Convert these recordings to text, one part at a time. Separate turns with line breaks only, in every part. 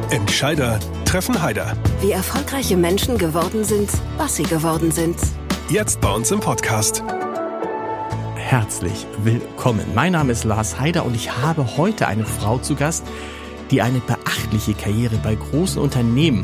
Entscheider treffen Heider.
Wie erfolgreiche Menschen geworden sind, was sie geworden sind.
Jetzt bei uns im Podcast.
Herzlich willkommen. Mein Name ist Lars Heider und ich habe heute eine Frau zu Gast, die eine beachtliche Karriere bei großen Unternehmen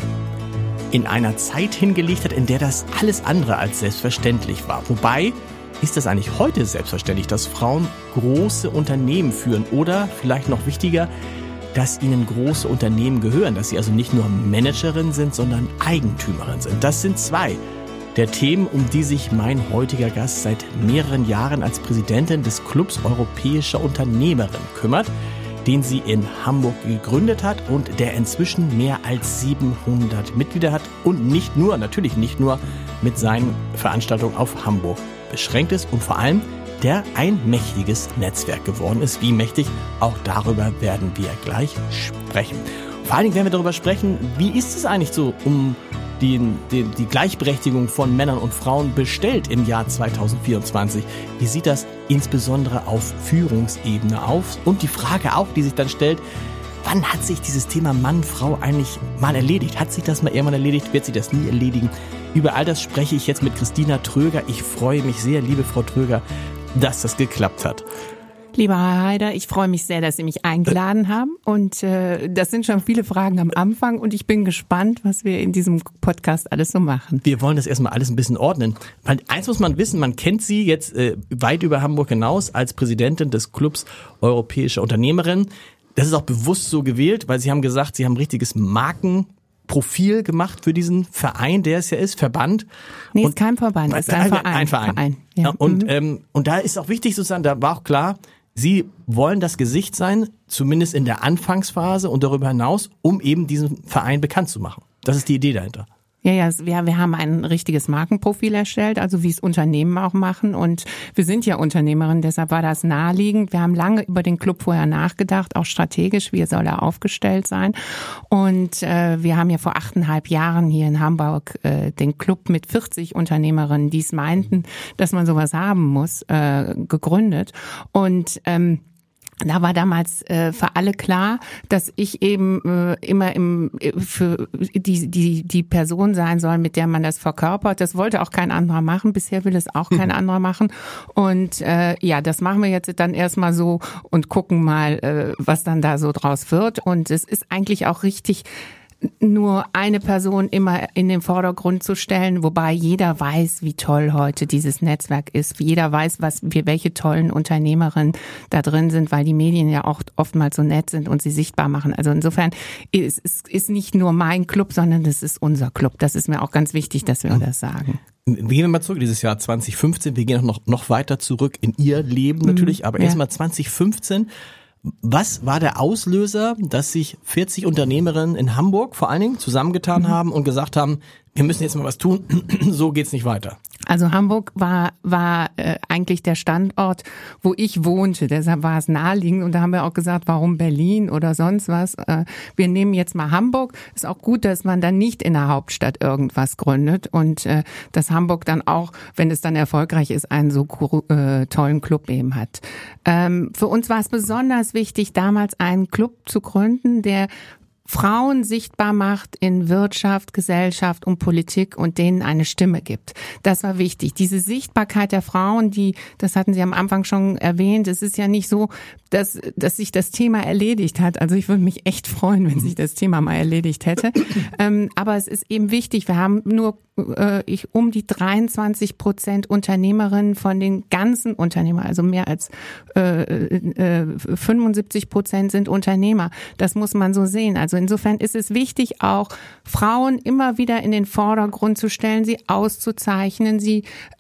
in einer Zeit hingelegt hat, in der das alles andere als selbstverständlich war. Wobei, ist es eigentlich heute selbstverständlich, dass Frauen große Unternehmen führen oder, vielleicht noch wichtiger, dass ihnen große Unternehmen gehören, dass sie also nicht nur Managerin sind, sondern Eigentümerin sind. Das sind zwei der Themen, um die sich mein heutiger Gast seit mehreren Jahren als Präsidentin des Clubs Europäischer Unternehmerinnen kümmert, den sie in Hamburg gegründet hat und der inzwischen mehr als 700 Mitglieder hat und natürlich nicht nur mit seinen Veranstaltungen auf Hamburg beschränkt ist und vor allem der ein mächtiges Netzwerk geworden ist. Wie mächtig, auch darüber werden wir gleich sprechen. Vor allen Dingen werden wir darüber sprechen, wie ist es eigentlich so um die Gleichberechtigung von Männern und Frauen bestellt im Jahr 2024? Wie sieht das insbesondere auf Führungsebene aus? Und die Frage auch, die sich dann stellt, wann hat sich dieses Thema Mann, Frau eigentlich mal erledigt? Hat sich das mal irgendwann erledigt? Wird sich das nie erledigen? Über all das spreche ich jetzt mit Christina Tröger. Ich freue mich sehr, liebe Frau Tröger, dass das geklappt hat.
Lieber Herr Heider, ich freue mich sehr, dass Sie mich eingeladen haben und das sind schon viele Fragen am Anfang und ich bin gespannt, was wir in diesem Podcast alles so machen.
Wir wollen das erstmal alles ein bisschen ordnen, weil eins muss man wissen, man kennt Sie jetzt weit über Hamburg hinaus als Präsidentin des Clubs Europäischer Unternehmerinnen. Das ist auch bewusst so gewählt, weil Sie haben gesagt, Sie haben ein richtiges Markenprofil gemacht für diesen Verein, der es ja ist, Verband.
Nee, ist kein Verband, ist ein Verein.
Ein Verein.
Ja.
Und da ist auch wichtig sozusagen, da war auch klar, Sie wollen das Gesicht sein, zumindest in der Anfangsphase und darüber hinaus, um eben diesen Verein bekannt zu machen. Das ist die Idee dahinter.
Ja, wir haben ein richtiges Markenprofil erstellt, also wie es Unternehmen auch machen und wir sind ja Unternehmerin, deshalb war das naheliegend. Wir haben lange über den Club vorher nachgedacht, auch strategisch, wie soll er aufgestellt sein und wir haben ja vor 8,5 Jahren hier in Hamburg den Club mit 40 Unternehmerinnen, die es meinten, dass man sowas haben muss, gegründet und da war damals für alle klar, dass ich eben immer für die Person sein soll, mit der man das verkörpert. Das wollte auch kein anderer machen. Bisher will es auch kein anderer machen. Und das machen wir jetzt dann erstmal so und gucken mal, was dann da so draus wird. Und es ist eigentlich auch richtig, nur eine Person immer in den Vordergrund zu stellen, wobei jeder weiß, wie toll heute dieses Netzwerk ist. Jeder weiß, welche tollen Unternehmerinnen da drin sind, weil die Medien ja auch oftmals so nett sind und sie sichtbar machen. Also insofern es ist nicht nur mein Club, sondern es ist unser Club. Das ist mir auch ganz wichtig, dass wir das sagen.
Wir gehen mal zurück, dieses Jahr 2015. Wir gehen noch weiter zurück in Ihr Leben natürlich, aber erstmal 2015. Was war der Auslöser, dass sich 40 Unternehmerinnen in Hamburg vor allen Dingen zusammengetan haben und gesagt haben, wir müssen jetzt mal was tun, so geht's nicht weiter?
Also Hamburg war eigentlich der Standort, wo ich wohnte. Deshalb war es naheliegend und da haben wir auch gesagt, warum Berlin oder sonst was. Wir nehmen jetzt mal Hamburg. Ist auch gut, dass man dann nicht in der Hauptstadt irgendwas gründet und dass Hamburg dann auch, wenn es dann erfolgreich ist, einen so tollen Club eben hat. Für uns war es besonders wichtig, damals einen Club zu gründen, der Frauen sichtbar macht in Wirtschaft, Gesellschaft und Politik und denen eine Stimme gibt. Das war wichtig. Diese Sichtbarkeit der Frauen, das hatten Sie am Anfang schon erwähnt, es ist ja nicht so, dass sich das Thema erledigt hat. Also ich würde mich echt freuen, wenn sich das Thema mal erledigt hätte. Aber es ist eben wichtig, wir haben nur um die 23% Unternehmerinnen von den ganzen Unternehmern, also mehr als 75% sind Unternehmer. Das muss man so sehen. Also insofern ist es wichtig, auch Frauen immer wieder in den Vordergrund zu stellen, sie auszuzeichnen, sie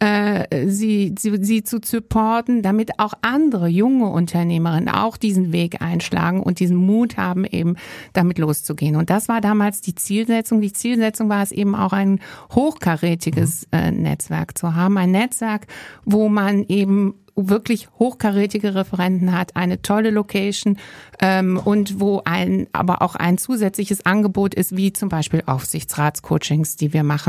zu supporten, damit auch andere junge Unternehmerinnen auch diesen Weg einschlagen und diesen Mut haben, eben damit loszugehen. Und das war damals die Zielsetzung. Die Zielsetzung war es eben auch, ein hochkarätiges Netzwerk zu haben. Ein Netzwerk, wo man eben wirklich hochkarätige Referenten hat, eine tolle Location und wo aber auch ein zusätzliches Angebot ist, wie zum Beispiel Aufsichtsratscoachings, die wir machen,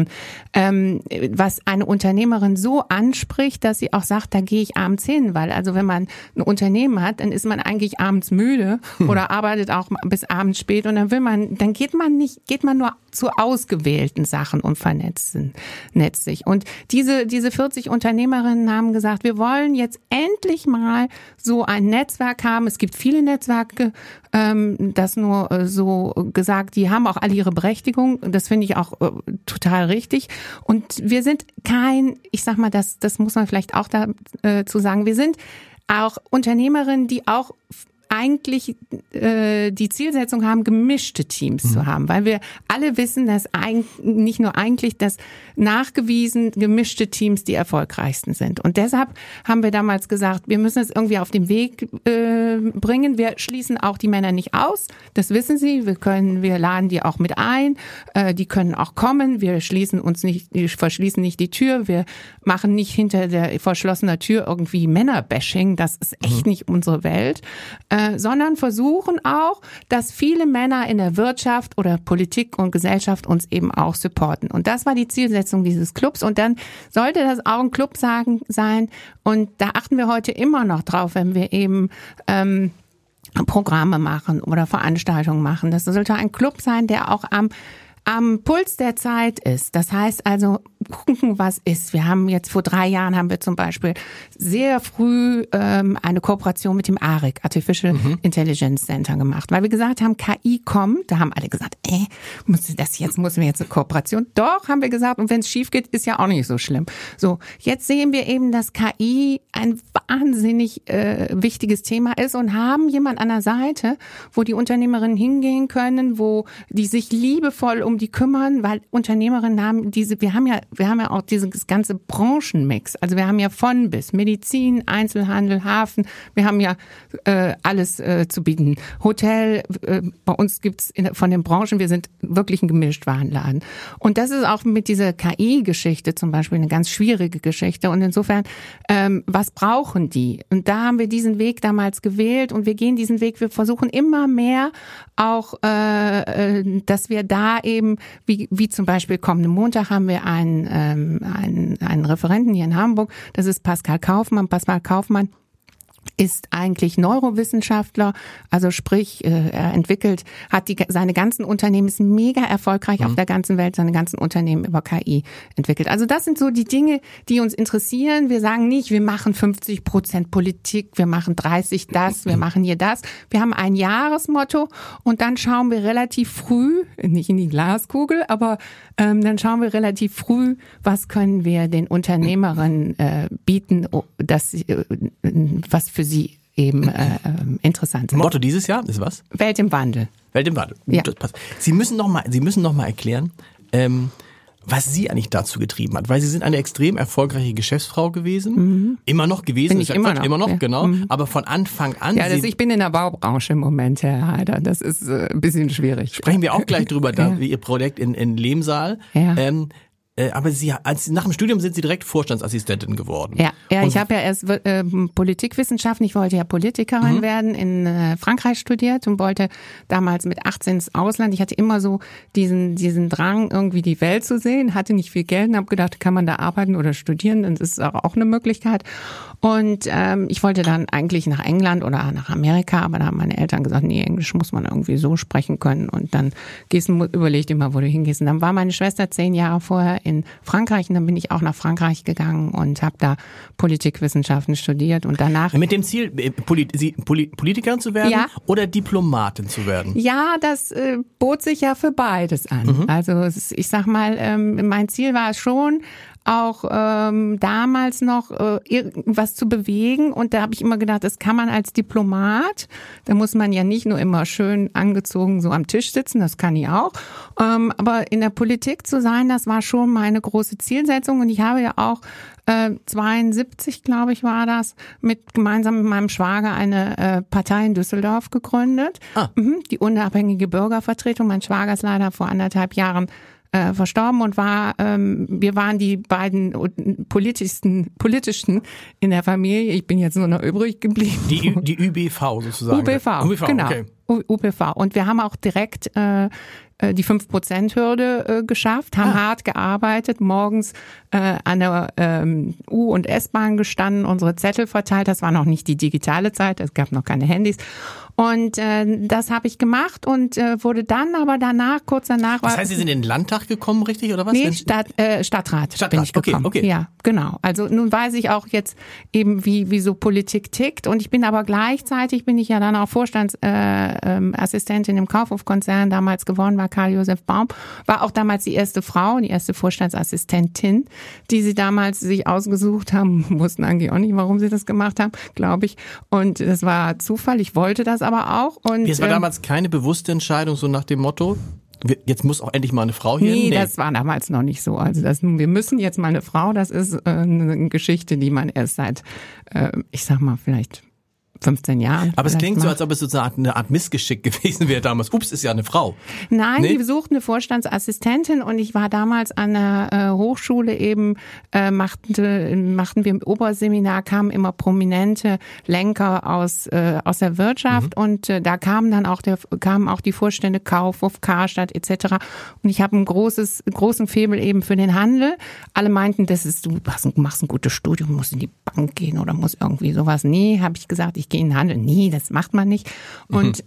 was eine Unternehmerin so anspricht, dass sie auch sagt, da gehe ich abends hin, weil also wenn man ein Unternehmen hat, dann ist man eigentlich abends müde oder arbeitet auch bis abends spät und dann geht man nur zu ausgewählten Sachen und vernetzt sich. Und diese 40 Unternehmerinnen haben gesagt, wir wollen jetzt endlich mal so ein Netzwerk haben. Es gibt viele Netzwerke, das nur so gesagt, die haben auch alle ihre Berechtigung. Das finde ich auch total richtig. Und wir sind ich sag mal, das muss man vielleicht auch dazu sagen, wir sind auch Unternehmerinnen, die auch eigentlich die Zielsetzung haben, gemischte Teams zu haben, weil wir alle wissen, dass nicht nur eigentlich, dass nachgewiesen gemischte Teams die erfolgreichsten sind. Und deshalb haben wir damals gesagt, wir müssen es irgendwie auf den Weg bringen. Wir schließen auch die Männer nicht aus, das wissen Sie. Wir laden die auch mit ein, die können auch kommen. Wir verschließen nicht die Tür. Wir machen nicht hinter der verschlossenen Tür irgendwie Männerbashing. Das ist echt nicht unsere Welt. Sondern versuchen auch, dass viele Männer in der Wirtschaft oder Politik und Gesellschaft uns eben auch supporten. Und das war die Zielsetzung dieses Clubs. Und dann sollte das auch ein Club sein. Und da achten wir heute immer noch drauf, wenn wir eben Programme machen oder Veranstaltungen machen. Das sollte ein Club sein, der auch am Puls der Zeit ist. Das heißt also, gucken, was ist. Wir haben jetzt vor 3 Jahren haben wir zum Beispiel sehr früh eine Kooperation mit dem ARIC, Artificial Intelligence Center gemacht, weil wir gesagt haben, KI kommt. Da haben alle gesagt, müssen wir jetzt eine Kooperation? Doch, haben wir gesagt. Und wenn es schief geht, ist ja auch nicht so schlimm. So, jetzt sehen wir eben, dass KI ein wahnsinnig wichtiges Thema ist und haben jemand an der Seite, wo die Unternehmerinnen hingehen können, wo die sich liebevoll um die kümmern, weil Unternehmerinnen haben wir haben ja auch dieses ganze Branchenmix. Also wir haben ja von bis Medizin, Einzelhandel, Hafen. Wir haben ja alles zu bieten. Hotel, bei uns gibt's von den Branchen, wir sind wirklich ein Gemischtwarenladen. Und das ist auch mit dieser KI-Geschichte zum Beispiel eine ganz schwierige Geschichte. Und insofern, was brauchen die? Und da haben wir diesen Weg damals gewählt und wir gehen diesen Weg. Wir versuchen immer mehr auch, dass wir da eben, wie zum Beispiel kommenden Montag haben wir einen Referenten hier in Hamburg, das ist Pascal Kaufmann. Pascal Kaufmann ist eigentlich Neurowissenschaftler, also sprich, er entwickelt, hat seine ganzen Unternehmen, ist mega erfolgreich auf der ganzen Welt, seine ganzen Unternehmen über KI entwickelt. Also das sind so die Dinge, die uns interessieren. Wir sagen nicht, wir machen 50% Politik, wir machen 30 das, wir machen hier das. Wir haben ein Jahresmotto und dann schauen wir relativ früh, nicht in die Glaskugel, aber dann schauen wir relativ früh, was können wir den Unternehmerinnen bieten, was für sie eben interessant ist.
Motto dieses Jahr ist was?
Welt im Wandel.
Welt im Wandel.
Ja.
Das passt. Sie müssen noch mal erklären, was Sie eigentlich dazu getrieben hat, weil Sie sind eine extrem erfolgreiche Geschäftsfrau gewesen, immer noch gewesen,
bin ich immer noch, ja.
Genau, aber von Anfang an.
Ja, ich bin in der Baubranche im Moment, Herr Heider, das ist ein bisschen schwierig.
Sprechen wir auch gleich drüber, da wie Ihr Projekt in Lehmsaal.
Ja.
Aber nach dem Studium sind Sie direkt Vorstandsassistentin geworden.
Ja, ich habe ja erst Politikwissenschaften, ich wollte ja Politikerin werden, in Frankreich studiert und wollte damals mit 18 ins Ausland. Ich hatte immer so diesen Drang, irgendwie die Welt zu sehen, hatte nicht viel Geld und habe gedacht, kann man da arbeiten oder studieren, das ist auch eine Möglichkeit. Und ich wollte dann eigentlich nach England oder nach Amerika, aber da haben meine Eltern gesagt, nee, Englisch muss man irgendwie so sprechen können und dann überleg dir mal, wo du hingehst. Und dann war meine Schwester 10 Jahre vorher in Frankreich und dann bin ich auch nach Frankreich gegangen und habe da Politikwissenschaften studiert und danach...
Mit dem Ziel, Politikerin zu werden oder Diplomatin zu werden?
Ja, das bot sich ja für beides an. Also ich sag mal, mein Ziel war es schon, auch damals noch irgendwas zu bewegen und da habe ich immer gedacht, das kann man als Diplomat, da muss man ja nicht nur immer schön angezogen so am Tisch sitzen, das kann ich auch, aber in der Politik zu sein, das war schon meine große Zielsetzung und ich habe ja auch 72, glaube ich, war das, gemeinsam mit meinem Schwager eine Partei in Düsseldorf gegründet, die unabhängige Bürgervertretung. Mein Schwager ist leider vor 1,5 Jahren verstorben und wir waren die beiden politischsten in der Familie. Ich bin jetzt nur noch übrig geblieben.
Die ÜBV sozusagen.
ÜBV, genau.
Okay.
ÜBV. Und wir haben auch direkt die 5%-Hürde geschafft, haben hart gearbeitet, morgens an der U- und S-Bahn gestanden, unsere Zettel verteilt. Das war noch nicht die digitale Zeit, es gab noch keine Handys. Und das habe ich gemacht und wurde dann aber kurz danach...
Das heißt, Sie sind in den Landtag gekommen, richtig, oder was?
Nee, Stadtrat bin ich gekommen.
Okay.
Ja, genau. Also nun weiß ich auch jetzt eben, wie so Politik tickt. Und ich bin aber gleichzeitig, bin ich ja dann auch Vorstandsassistentin im Kaufhof-Konzern damals geworden, war Karl-Josef Baum, war auch damals die erste Frau, die erste Vorstandsassistentin, die sie damals sich ausgesucht haben, wussten eigentlich auch nicht, warum sie das gemacht haben, glaube ich. Und das war Zufall, ich wollte das aber auch. Und
es war damals keine bewusste Entscheidung, so nach dem Motto, jetzt muss auch endlich mal eine Frau hier hin?
Nee, das war damals noch nicht so. Also wir müssen jetzt mal eine Frau, das ist eine Geschichte, die man erst seit, ich sag mal, vielleicht 15 Jahren.
Aber es klingt so, als ob es sozusagen eine Art Missgeschick gewesen wäre damals. Ups, ist ja eine Frau.
Nein, die suchten eine Vorstandsassistentin und ich war damals an der Hochschule eben, machten wir im Oberseminar, kamen immer prominente Lenker aus der Wirtschaft und da kamen auch die Vorstände Kaufhof, Karstadt etc. Und ich habe einen großen Faible eben für den Handel. Alle meinten, du machst ein gutes Studium, musst in die Bank gehen oder musst irgendwie sowas. Nee, habe ich gesagt, ich gehe in den Handel. Nee, das macht man nicht. Und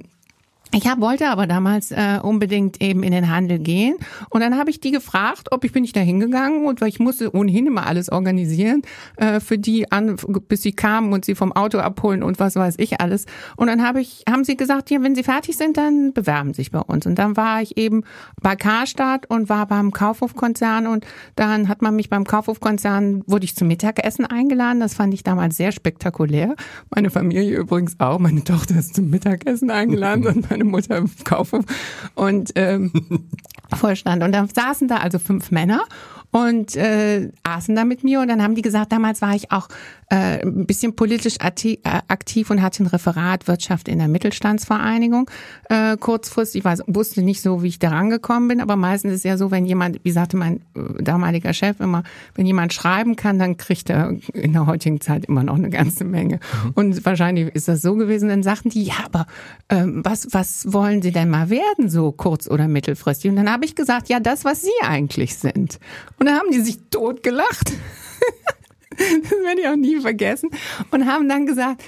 ich wollte aber damals unbedingt eben in den Handel gehen und dann habe ich die gefragt, bin ich da hingegangen und weil ich musste ohnehin immer alles organisieren für die bis sie kamen und sie vom Auto abholen und was weiß ich alles. Und dann haben sie gesagt, ja, wenn sie fertig sind, dann bewerben sie sich bei uns. Und dann war ich eben bei Karstadt und war beim Kaufhof-Konzern und dann hat man mich beim Kaufhof-Konzern, wurde ich zum Mittagessen eingeladen. Das fand ich damals sehr spektakulär. Meine Familie übrigens auch. Meine Tochter ist zum Mittagessen eingeladen und meine Mutter im Kaufhof und Vorstand. Und dann saßen da also 5 Männer und aßen da mit mir und dann haben die gesagt, damals war ich auch ein bisschen politisch aktiv und hatte ein Referat Wirtschaft in der Mittelstandsvereinigung kurzfristig. Ich wusste nicht so, wie ich da rangekommen bin, aber meistens ist es ja so, wenn jemand, wie sagte mein damaliger Chef immer, wenn jemand schreiben kann, dann kriegt er in der heutigen Zeit immer noch eine ganze Menge. Und wahrscheinlich ist das so gewesen, dann sagten die, ja, aber was wollen Sie denn mal werden, so kurz- oder mittelfristig? Und dann habe ich gesagt, ja, das, was Sie eigentlich sind. Und dann haben die sich totgelacht. Das werde ich auch nie vergessen. Und haben dann gesagt,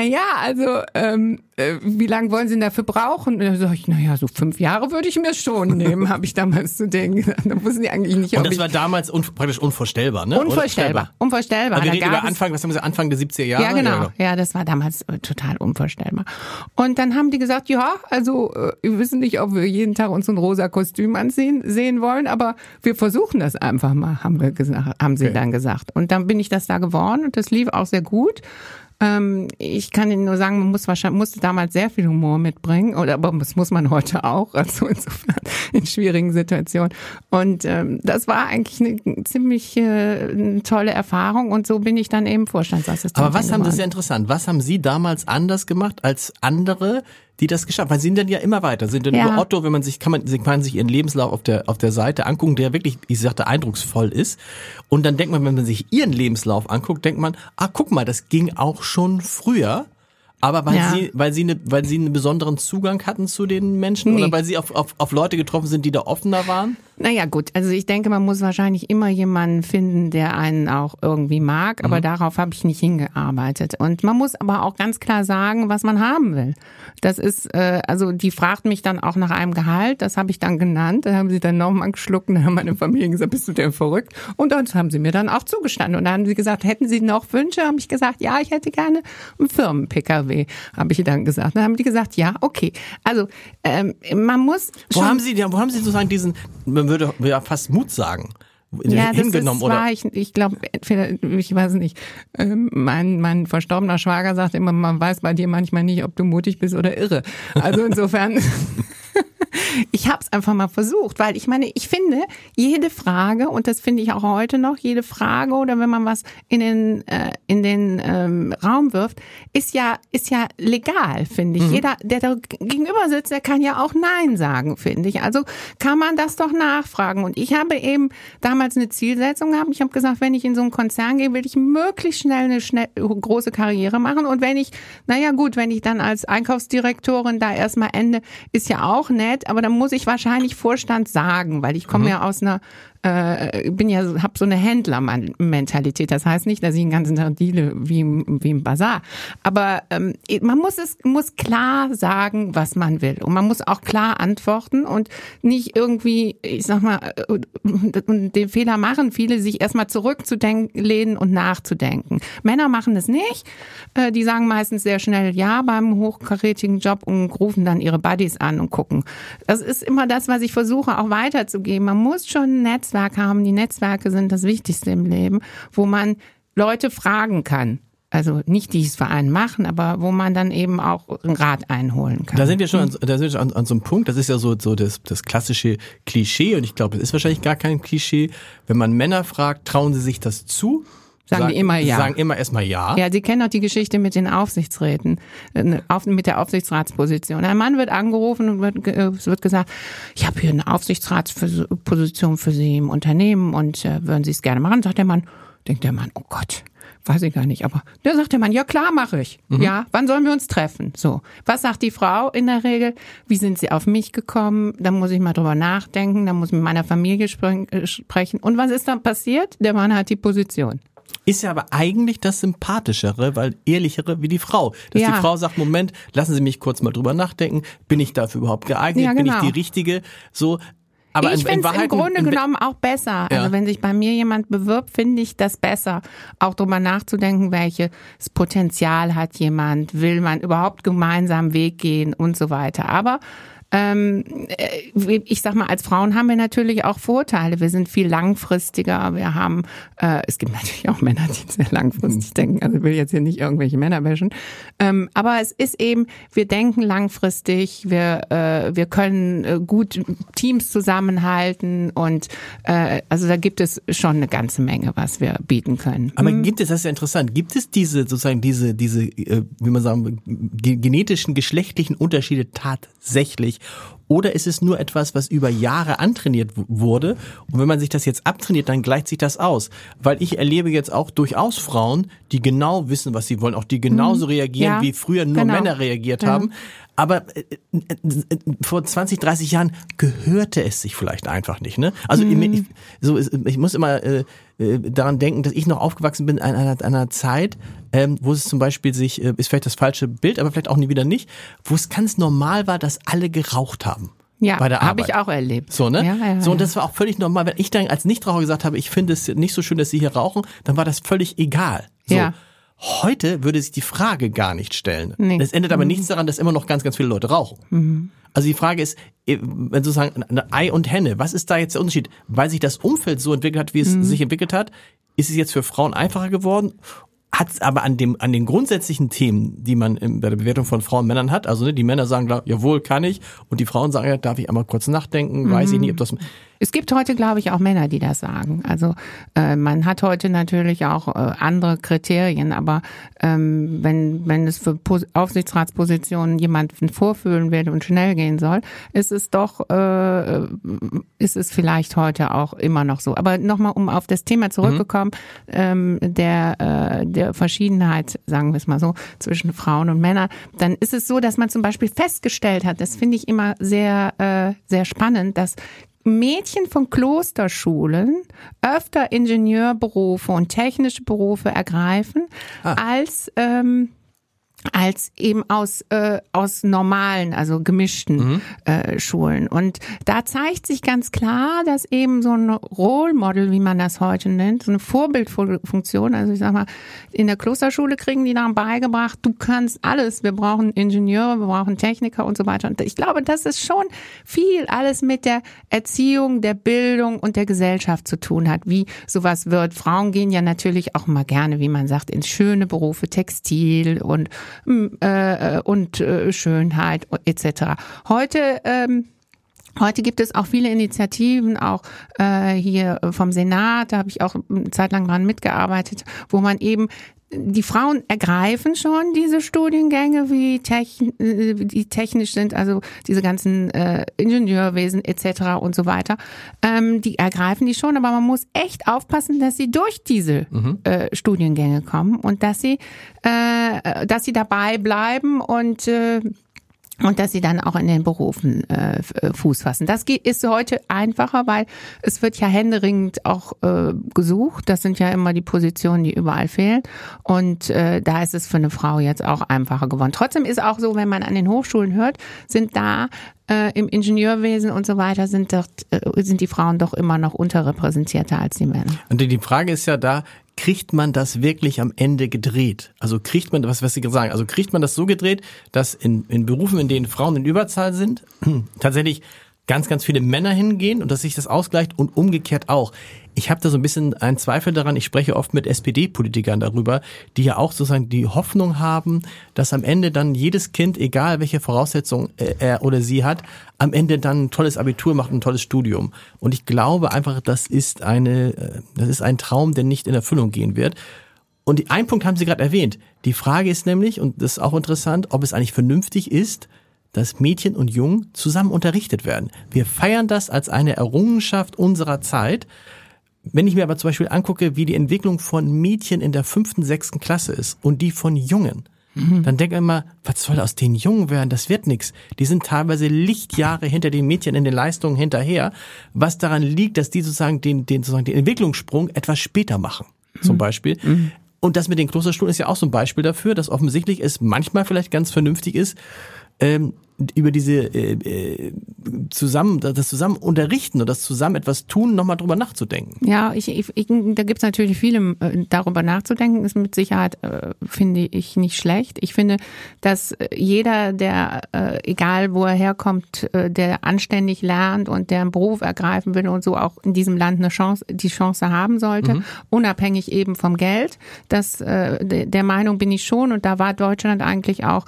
wie lange wollen Sie denn dafür brauchen? Und dann sage ich, so 5 Jahre würde ich mir schon nehmen, habe ich damals zu denen gesagt. Da wussten die eigentlich nicht,
und das war damals praktisch unvorstellbar, ne?
Unvorstellbar.
Aber wir reden über Anfang der 70er Jahre?
Ja, genau. Ja, das war damals total unvorstellbar. Und dann haben die gesagt, ja, also wir wissen nicht, ob wir jeden Tag uns ein rosa Kostüm sehen wollen, aber wir versuchen das einfach mal, haben sie dann gesagt. Und dann bin ich das da geworden und das lief auch sehr gut. Ich kann Ihnen nur sagen, man musste damals sehr viel Humor mitbringen, aber das muss man heute auch, also insofern in schwierigen Situationen. Und das war eigentlich eine ziemlich tolle Erfahrung und so bin ich dann eben Vorstandsassistentin
Aber das ist ja interessant, was haben Sie damals anders gemacht als andere, die das geschafft haben? Weil Sie sind dann ja immer weiter, sind dann über Otto, kann man sich Ihren Lebenslauf auf der Seite angucken, der wirklich, ich sagte, eindrucksvoll ist. Und dann denkt man, wenn man sich Ihren Lebenslauf anguckt, denkt man, guck mal, das ging auch schon früher. Aber weil sie einen besonderen Zugang hatten zu den Menschen oder weil sie auf Leute getroffen sind, die da offener waren?
Naja gut, also ich denke, man muss wahrscheinlich immer jemanden finden, der einen auch irgendwie mag, aber darauf habe ich nicht hingearbeitet. Und man muss aber auch ganz klar sagen, was man haben will. Das ist, also die fragt mich dann auch nach einem Gehalt, das habe ich dann genannt, da haben sie dann nochmal geschluckt und dann haben meine Familie gesagt, bist du denn verrückt? Und das haben sie mir dann auch zugestanden. Und dann haben sie gesagt, hätten Sie noch Wünsche? Habe ich gesagt, ja, ich hätte gerne einen Firmen-Pkw, habe ich dann gesagt. Dann haben die gesagt, ja, okay. Also man muss
schon... Wo haben Sie sozusagen diesen, man würde ja fast Mut sagen,
hingenommen, oder? Ich glaube, ich weiß nicht, mein verstorbener Schwager sagt immer, man weiß bei dir manchmal nicht, ob du mutig bist oder irre. Also insofern... Ich habe es einfach mal versucht, weil ich meine, ich finde, jede Frage, und das finde ich auch heute noch, jede Frage oder wenn man was in den Raum wirft, ist ja legal, finde ich. Jeder, der da gegenüber sitzt, der kann ja auch Nein sagen, finde ich. Also kann man das doch nachfragen. Und ich habe eben damals eine Zielsetzung gehabt. Ich habe gesagt, wenn ich in so einen Konzern gehe, will ich möglichst schnell eine große Karriere machen. Und wenn ich dann als Einkaufsdirektorin da erstmal ende, ist ja auch nett, aber dann muss ich wahrscheinlich Vorstand sagen, weil ich komme ja aus einer habe so eine Händlermentalität. Das heißt nicht, dass ich den ganzen Tag deale wie im Bazar. Aber man muss klar sagen, was man will. Und man muss auch klar antworten und nicht irgendwie, ich sag mal, den Fehler machen viele, sich erstmal zurückzulehnen und nachzudenken. Männer machen das nicht. Die sagen meistens sehr schnell ja beim hochkarätigen Job und rufen dann ihre Buddies an und gucken. Das ist immer das, was ich versuche auch weiterzugeben. Man muss schon ein Netzwerk haben. Die Netzwerke sind das Wichtigste im Leben, wo man Leute fragen kann. Also nicht, die es für einen machen, aber wo man dann eben auch einen Rat einholen kann.
Da sind wir schon an so einem Punkt, das ist ja so das klassische Klischee und ich glaube, es ist wahrscheinlich gar kein Klischee. Wenn man Männer fragt, trauen sie sich das zu?
Sagen die immer ja.
Sagen immer erstmal ja.
Ja, Sie kennen auch die Geschichte mit den Aufsichtsräten, mit der Aufsichtsratsposition. Ein Mann wird angerufen und es wird gesagt, ich habe hier eine Aufsichtsratsposition für Sie im Unternehmen und würden Sie es gerne machen? Denkt der Mann, oh Gott, weiß ich gar nicht. Aber da sagt der Mann, ja klar, mache ich. Ja, wann sollen wir uns treffen? So, was sagt die Frau in der Regel? Wie sind Sie auf mich gekommen? Da muss ich mal drüber nachdenken, da muss ich mit meiner Familie sprechen. Und was ist dann passiert? Der Mann hat die Position.
Ist ja aber eigentlich das Sympathischere, weil ehrlichere wie die Frau. Dass die Frau sagt, Moment, lassen Sie mich kurz mal drüber nachdenken. Bin ich dafür überhaupt geeignet?
Ja, genau.
Bin ich die Richtige? So. Aber
ich finde es im Grunde genommen auch besser. Ja. Also wenn sich bei mir jemand bewirbt, finde ich das besser. Auch drüber nachzudenken, welches Potenzial hat jemand, will man überhaupt gemeinsam Weg gehen und so weiter. Aber ich sag mal, als Frauen haben wir natürlich auch Vorteile. Wir sind viel langfristiger. Wir haben, es gibt natürlich auch Männer, die sehr langfristig denken. Also ich will jetzt hier nicht irgendwelche Männer bashen. Aber es ist eben, wir denken langfristig. Wir können gut Teams zusammenhalten und also da gibt es schon eine ganze Menge, was wir bieten können.
Aber das ist ja interessant, gibt es diese wie man sagen, genetischen, geschlechtlichen Unterschiede tatsächlich? Oder ist es nur etwas, was über Jahre antrainiert wurde? Und wenn man sich das jetzt abtrainiert, dann gleicht sich das aus. Weil ich erlebe jetzt auch durchaus Frauen, die genau wissen, was sie wollen, auch die genauso reagieren, wie früher nur Männer reagiert haben. Aber vor 20, 30 Jahren gehörte es sich vielleicht einfach nicht. Ne? Also ich muss immer daran denken, dass ich noch aufgewachsen bin an einer Zeit, wo es zum Beispiel ist vielleicht das falsche Bild, aber vielleicht auch nie wieder nicht, wo es ganz normal war, dass alle geraucht haben.
Ja,
bei der Arbeit.
Habe ich auch erlebt.
So, ne?
Ja,
so, und das war auch völlig normal. Wenn ich dann als Nichtraucher gesagt habe, ich finde es nicht so schön, dass Sie hier rauchen, dann war das völlig egal. So. Ja. Heute würde sich die Frage gar nicht stellen. Nee. Das ändert aber nichts daran, dass immer noch ganz, ganz viele Leute rauchen. Also die Frage ist, wenn sozusagen eine Ei und Henne, was ist da jetzt der Unterschied? Weil sich das Umfeld so entwickelt hat, wie es sich entwickelt hat, ist es jetzt für Frauen einfacher geworden? Hat es aber an den grundsätzlichen Themen, die man bei der Bewertung von Frauen und Männern hat, also die Männer sagen, jawohl, kann ich, und die Frauen sagen, ja, darf ich einmal kurz nachdenken, weiß ich nicht, ob das...
Es gibt heute, glaube ich, auch Männer, die das sagen. Also man hat heute natürlich auch andere Kriterien, aber wenn es für Aufsichtsratspositionen jemanden vorfühlen will und schnell gehen soll, ist es vielleicht heute auch immer noch so. Aber nochmal, um auf das Thema zurückgekommen, der Verschiedenheit, sagen wir es mal so, zwischen Frauen und Männern, dann ist es so, dass man zum Beispiel festgestellt hat, das finde ich immer sehr, sehr spannend, dass Mädchen von Klosterschulen öfter Ingenieurberufe und technische Berufe ergreifen als eben aus normalen, also gemischten Schulen. Und da zeigt sich ganz klar, dass eben so ein Role Model, wie man das heute nennt, so eine Vorbildfunktion, also ich sag mal, in der Klosterschule kriegen die dann beigebracht, du kannst alles, wir brauchen Ingenieure, wir brauchen Techniker und so weiter. Und ich glaube, dass es schon viel alles mit der Erziehung, der Bildung und der Gesellschaft zu tun hat, wie sowas wird. Frauen gehen ja natürlich auch mal gerne, wie man sagt, in schöne Berufe, Textil und Schönheit etc. Heute Heute gibt es auch viele Initiativen, auch hier vom Senat, da habe ich auch eine Zeit lang dran mitgearbeitet, wo man eben die Frauen ergreifen schon diese Studiengänge, die technisch sind, also diese ganzen Ingenieurwesen etc. und so weiter. Die ergreifen die schon, aber man muss echt aufpassen, dass sie durch diese Studiengänge kommen und dass sie dabei bleiben und dass sie dann auch in den Berufen Fuß fassen. Das ist heute einfacher, weil es wird ja händeringend auch gesucht. Das sind ja immer die Positionen, die überall fehlen. Und da ist es für eine Frau jetzt auch einfacher geworden. Trotzdem ist auch so, wenn man an den Hochschulen hört, sind da im Ingenieurwesen und so weiter sind die Frauen doch immer noch unterrepräsentierter als die Männer.
Und die Frage ist ja da, kriegt man das wirklich am Ende gedreht? Also kriegt man, was Sie gerade sagen, also kriegt man das so gedreht, dass in Berufen, in denen Frauen in Überzahl sind, tatsächlich ganz, ganz viele Männer hingehen und dass sich das ausgleicht und umgekehrt auch. Ich habe da so ein bisschen einen Zweifel daran, ich spreche oft mit SPD-Politikern darüber, die ja auch sozusagen die Hoffnung haben, dass am Ende dann jedes Kind, egal welche Voraussetzungen er oder sie hat, am Ende dann ein tolles Abitur macht, ein tolles Studium. Und ich glaube einfach, das ist ein Traum, der nicht in Erfüllung gehen wird. Und einen Punkt haben Sie gerade erwähnt. Die Frage ist nämlich, und das ist auch interessant, ob es eigentlich vernünftig ist, dass Mädchen und Jungen zusammen unterrichtet werden. Wir feiern das als eine Errungenschaft unserer Zeit. Wenn ich mir aber zum Beispiel angucke, wie die Entwicklung von Mädchen in der 5., 6. Klasse ist und die von Jungen, dann denke ich immer, was soll aus den Jungen werden? Das wird nichts. Die sind teilweise Lichtjahre hinter den Mädchen in den Leistungen hinterher, was daran liegt, dass die sozusagen den Entwicklungssprung etwas später machen, zum Beispiel. Und das mit den Klosterschulen ist ja auch so ein Beispiel dafür, dass offensichtlich es manchmal vielleicht ganz vernünftig ist, über diese das zusammen unterrichten oder das zusammen etwas tun, nochmal drüber nachzudenken.
Ja, da gibt's natürlich viele, darüber nachzudenken, ist mit Sicherheit, finde ich, nicht schlecht. Ich finde, dass jeder, der, egal wo er herkommt, der anständig lernt und der einen Beruf ergreifen will und so auch in diesem Land die Chance haben sollte, unabhängig eben vom Geld. Der Meinung bin ich schon, und da war Deutschland eigentlich auch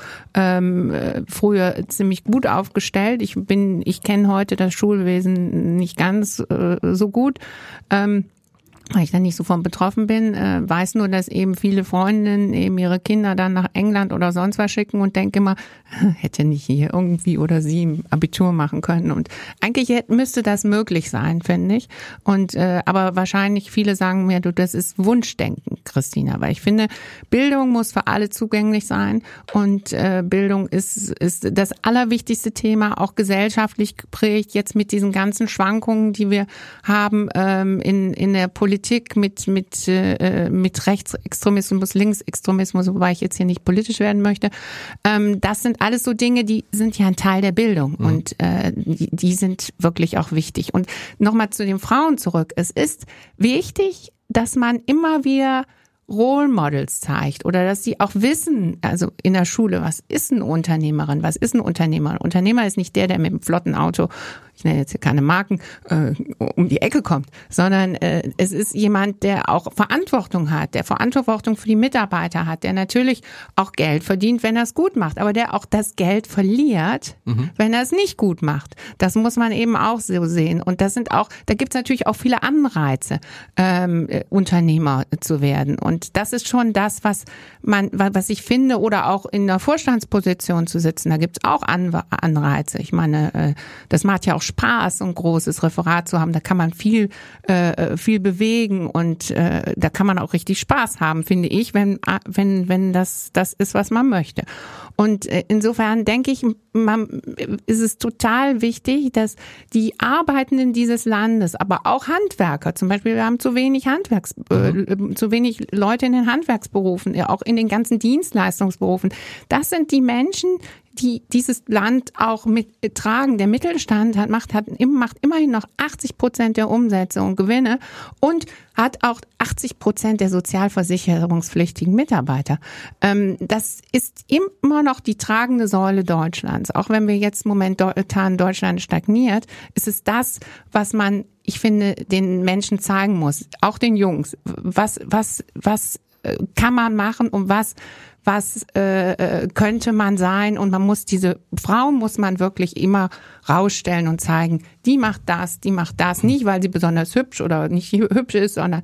früher ziemlich gut aufgestellt. Ich kenne heute das Schulwesen nicht ganz so gut, weil ich da nicht so von betroffen bin, weiß nur, dass eben viele Freundinnen eben ihre Kinder dann nach England oder sonst was schicken und denke immer, hätte nicht hier irgendwie oder sie ein Abitur machen können. Und eigentlich müsste das möglich sein, finde ich. Und aber wahrscheinlich viele sagen mir, das ist Wunschdenken, Christina, weil ich finde, Bildung muss für alle zugänglich sein und Bildung ist das allerwichtigste Thema, auch gesellschaftlich geprägt, jetzt mit diesen ganzen Schwankungen, die wir haben in der Politik mit Rechtsextremismus, Linksextremismus, wobei ich jetzt hier nicht politisch werden möchte. Das sind alles so Dinge, die sind ja ein Teil der Bildung und die sind wirklich auch wichtig. Und nochmal zu den Frauen zurück. Es ist wichtig, dass man immer wieder Role Models zeigt oder dass sie auch wissen, also in der Schule, was ist eine Unternehmerin, was ist ein Unternehmer? Ein Unternehmer ist nicht der mit dem flotten Auto, ich nenne jetzt hier keine Marken, um die Ecke kommt, sondern es ist jemand, der auch Verantwortung hat, der Verantwortung für die Mitarbeiter hat, der natürlich auch Geld verdient, wenn er es gut macht, aber der auch das Geld verliert, wenn er es nicht gut macht. Das muss man eben auch so sehen. Und da gibt es natürlich auch viele Anreize, Unternehmer zu werden. Und das ist schon das, was ich finde, oder auch in der Vorstandsposition zu sitzen. Da gibt es auch Anreize. Ich meine, das macht ja auch Spaß, ein großes Referat zu haben. Da kann man viel bewegen und da kann man auch richtig Spaß haben, finde ich, wenn das ist, was man möchte. Und insofern denke ich, ist es total wichtig, dass die Arbeitenden dieses Landes, aber auch Handwerker, zum Beispiel, wir haben zu wenig zu wenig Leute in den Handwerksberufen, ja, auch in den ganzen Dienstleistungsberufen. Das sind die Menschen, die dieses Land auch mittragen. Der Mittelstand macht immerhin noch 80% der Umsätze und Gewinne und hat auch 80% der sozialversicherungspflichtigen Mitarbeiter. Das ist immer noch die tragende Säule Deutschlands. Auch wenn wir jetzt momentan Deutschland stagniert, ist es das, was man, ich finde, den Menschen zeigen muss, auch den Jungs, was kann man machen und was könnte man sein, und diese Frau muss man wirklich immer rausstellen und zeigen, die macht das, nicht weil sie besonders hübsch oder nicht hübsch ist, sondern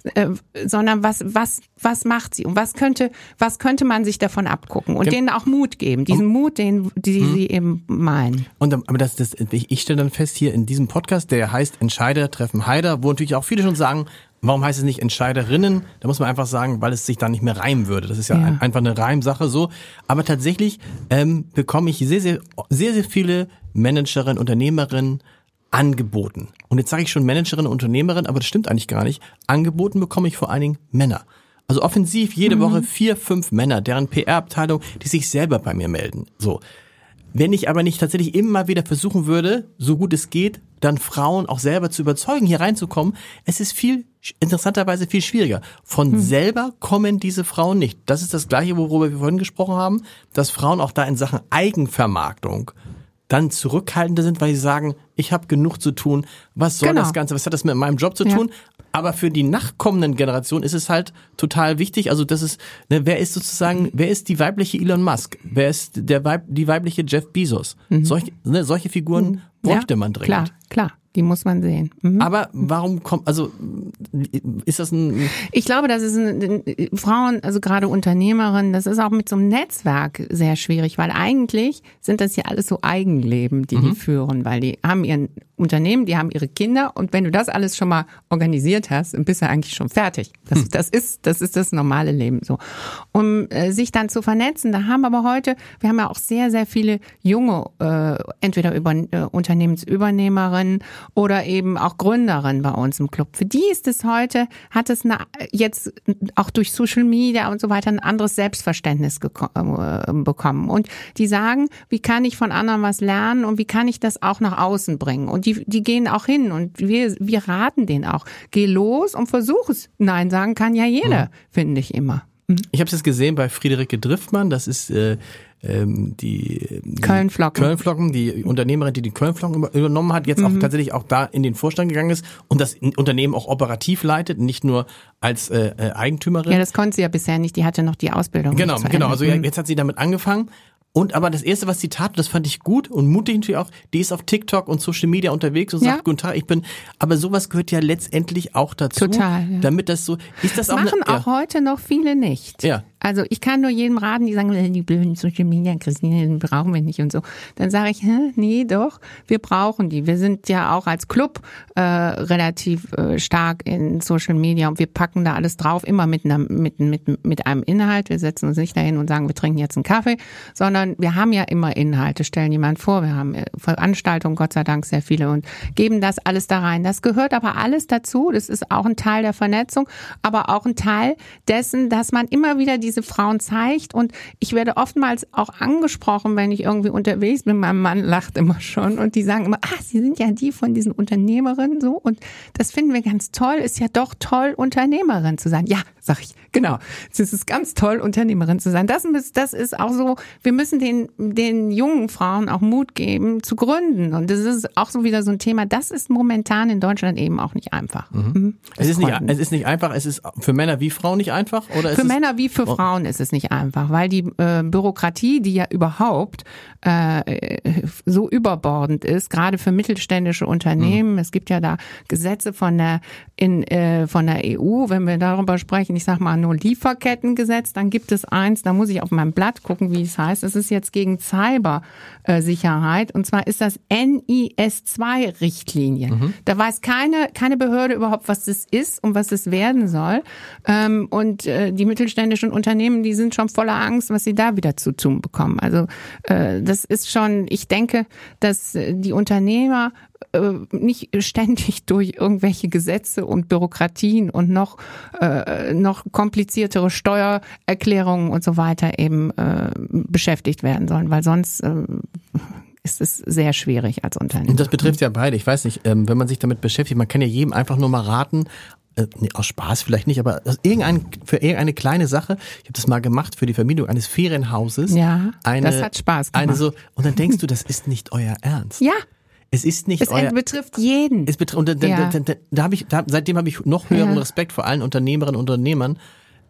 was macht sie und was könnte man sich davon abgucken und denen auch Mut geben, diesen Mut, die sie eben meinen.
Aber ich stelle dann fest hier in diesem Podcast, der heißt Entscheider treffen Haider, wo natürlich auch viele schon sagen, warum heißt es nicht Entscheiderinnen? Da muss man einfach sagen, weil es sich da nicht mehr reimen würde. Das ist ja einfach eine Reimsache so. Aber tatsächlich bekomme ich sehr, sehr, sehr, sehr viele Managerinnen, Unternehmerinnen angeboten. Und jetzt sage ich schon Managerinnen, Unternehmerinnen, aber das stimmt eigentlich gar nicht. Angeboten bekomme ich vor allen Dingen Männer. Also offensiv jede Woche 4, 5 Männer, deren PR-Abteilung, die sich selber bei mir melden. So. Wenn ich aber nicht tatsächlich immer wieder versuchen würde, so gut es geht, dann Frauen auch selber zu überzeugen, hier reinzukommen, es ist interessanterweise viel schwieriger. Von selber kommen diese Frauen nicht. Das ist das Gleiche, worüber wir vorhin gesprochen haben, dass Frauen auch da in Sachen Eigenvermarktung dann zurückhaltender sind, weil sie sagen, ich habe genug zu tun, was soll das Ganze, was hat das mit meinem Job zu tun? Aber für die nachkommenden Generationen ist es halt total wichtig, also das ist, wer ist die weibliche Elon Musk? Wer ist die weibliche Jeff Bezos? Solche Figuren bräuchte man dringend.
Klar. Die muss man sehen.
Aber warum ist das
Ich glaube, das ist Frauen, also gerade Unternehmerinnen, das ist auch mit so einem Netzwerk sehr schwierig, weil eigentlich sind das ja alles so Eigenleben, die führen, weil die haben ihren Unternehmen, die haben ihre Kinder, und wenn du das alles schon mal organisiert hast, dann bist du eigentlich schon fertig. Das ist das normale Leben so. Um sich dann zu vernetzen, wir haben ja auch sehr, sehr viele junge, entweder Unternehmensübernehmerinnen oder eben auch Gründerinnen bei uns im Club. Für die ist es heute, hat es jetzt auch durch Social Media und so weiter ein anderes Selbstverständnis bekommen. Und die sagen, wie kann ich von anderen was lernen und wie kann ich das auch nach außen bringen? Und die gehen auch hin und wir raten denen auch. Geh los und versuch es. Nein sagen kann ja jeder, finde ich immer.
Ich habe es jetzt gesehen bei Friederike Driftmann, das ist die
Köln-Flocken,
die Unternehmerin, die Köln-Flocken übernommen hat, jetzt auch tatsächlich auch da in den Vorstand gegangen ist und das Unternehmen auch operativ leitet, nicht nur als Eigentümerin.
Ja, das konnte sie ja bisher nicht, die hatte noch die Ausbildung.
Genau, also jetzt hat sie damit angefangen. Und aber das Erste, was sie tat, das fand ich gut und mutig natürlich auch, die ist auf TikTok und Social Media unterwegs und sagt, guten Tag, aber sowas gehört ja letztendlich auch dazu.
Total, ja.
Damit das so, ist das auch
machen auch heute noch viele nicht.
Ja.
Also ich kann nur jedem raten, die sagen, die blöden Social Media, Christine, den brauchen wir nicht und so. Dann sage ich, nee, doch, wir brauchen die. Wir sind ja auch als Club relativ stark in Social Media und wir packen da alles drauf, immer mit einem Inhalt. Wir setzen uns nicht dahin und sagen, wir trinken jetzt einen Kaffee, sondern wir haben ja immer Inhalte, stellen jemand vor, wir haben Veranstaltungen, Gott sei Dank sehr viele, und geben das alles da rein. Das gehört aber alles dazu, das ist auch ein Teil der Vernetzung, aber auch ein Teil dessen, dass man immer wieder diese Frauen zeigt, und ich werde oftmals auch angesprochen, wenn ich irgendwie unterwegs bin, mein Mann lacht immer schon und die sagen immer, Sie sind ja die von diesen Unternehmerinnen so, und das finden wir ganz toll, ist ja doch toll, Unternehmerin zu sein. Ja, sag ich, genau, es ist ganz toll, Unternehmerin zu sein. Das ist auch so, wir müssen den jungen Frauen auch Mut geben, zu gründen, und das ist auch so wieder so ein Thema, das ist momentan in Deutschland eben auch nicht einfach.
Es ist nicht einfach, es ist für Männer wie Frauen nicht einfach? Oder
für Männer wie für Frauen ist es nicht einfach, weil die Bürokratie, die ja überhaupt so überbordend ist, gerade für mittelständische Unternehmen. Es gibt ja da Gesetze von der EU, wenn wir darüber sprechen, ich sag mal nur Lieferkettengesetz, dann gibt es eins, da muss ich auf meinem Blatt gucken, wie es heißt. Es ist jetzt gegen Cybersicherheit, und zwar ist das NIS2-Richtlinie. Da weiß keine Behörde überhaupt, was das ist und was es werden soll. Und die mittelständischen Unternehmen, die sind schon voller Angst, was sie da wieder zu tun bekommen. Also das ist schon, ich denke, dass die Unternehmer nicht ständig durch irgendwelche Gesetze und Bürokratien und noch kompliziertere Steuererklärungen und so weiter eben beschäftigt werden sollen, weil sonst ist es sehr schwierig als Unternehmer.
Und das betrifft ja beide. Ich weiß nicht, wenn man sich damit beschäftigt, man kann ja jedem einfach nur mal raten, aus Spaß vielleicht nicht, aber für irgendeine kleine Sache. Ich habe das mal gemacht für die Vermietung eines Ferienhauses.
Ja, das hat Spaß gemacht.
Und dann denkst du, das ist nicht euer Ernst.
Ja.
Es ist nicht
betrifft jeden.
Seitdem habe ich noch höheren Respekt vor allen Unternehmerinnen und Unternehmern,